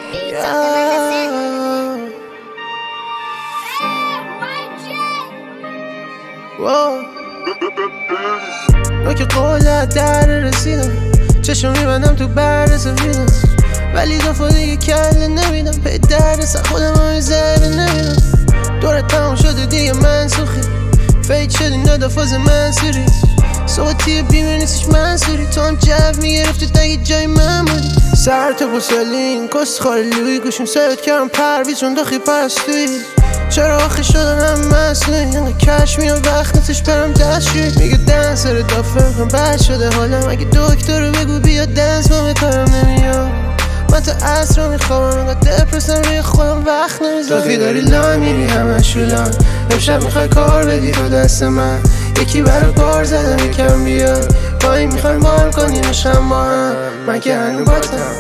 که قول در رسیدم چشم میبندم تو برد سفیدم ولی دفعه دیگه کله نمیدم پی درد خودم هم زده نمیدم دورت تمام شده دیگه منسوخی فیک شدی ندافاز منصوری صوتی بیمه نیستش منصوری تو هم جو میگرفتی تگه جای من بودی سر تو بسلین کست خالی لوی گوشم سرت کردم پرویز چون داخی پرستوی چرا آخی شدن هم مسئولی اینقه کش میام وقت نیستش برم دستشوی میگه دنسر دافه میخوام بد شده حالم اگه دکتر رو بگو بیا دنس ما به کارم نمیاد من تا عصر رو میخوام اینقدر دپرسم روی خودم وقت نمیذارم دافی داری لان میری همش لان امشب میخوای کار بدی رو دست من یکی برای بار زدم یکم بیاد پایین میخوایم مال کنیمش هم با هم من که هنو باتم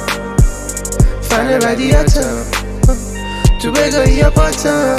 فن بدیتم تو بگاهی یا پاتم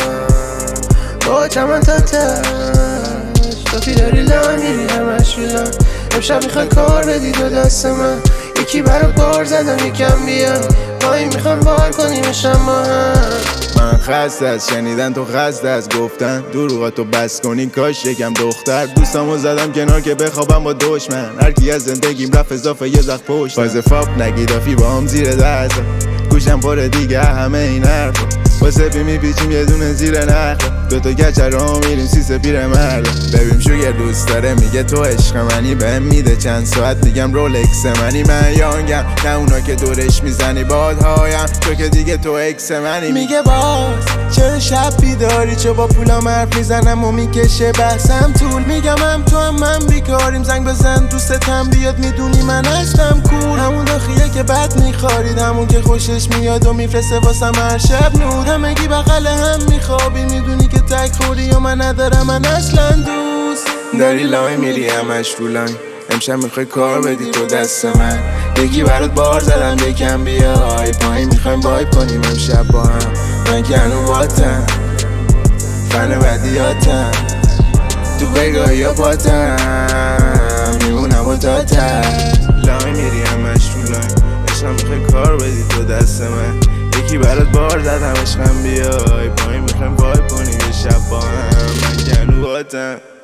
با چمن تاتش دافی داری لان میری همش لان امشب میخوای کار بدی رو دست من یکی برای بار زدم یکم بیاد پایین میخوایم بار کنیمش هم با هم من خسته از شنیدن تو خسته از گفتن دروغاتو بس کنی کاش یکم دختر دوستامو زدم کنار که بخوابم با دشمن هرکی از زندگیم رفت اضافه یه زخ پشت باز فاپ نگی دافی با هم زیر دست گوشم پره دیگه همه این حرفا واسه پی میپیچیم یه دونه زیر نخل دوتا گچه رو میریم سیسه پیر مرد ببین شوگر دوست داره میگه تو عشق منی بهم میده چند ساعت میگم رولکس منی من یانگم نه اونا که دورش میزنی بادهایم تو که دیگه تو اکس منی میگه باز چرا شب بیداری چه با پولام حرف میزنم و میکشه بحثم طول میگم هم تو هم من بیکاریم زنگ بزن دوستتم بیاد میدونی من هستم کول همون داخیه که بد میخارید همون که خوشش میاد و میفرسته واسم هر شب نور همگی بغل هم میخوابی میدونی که تک خوری و من ندارم من اصلا دوست داری لای میری همش فولان امشب میخوای کار بدی تو دست من یکی برات بار زدم یکم بیای پایین میخوایم وایب کنیم امشب با هم من که هنو واتم فن بدیاتم تو بگاهی یا پاتم میمونم با تاتم لای میری همش فولان عشقم میخوای کار بدی تو دست من یکی برات بار زدم عشقم بیای پایین میخوایم وایب کنیم یه شب با هم من که هنو واتم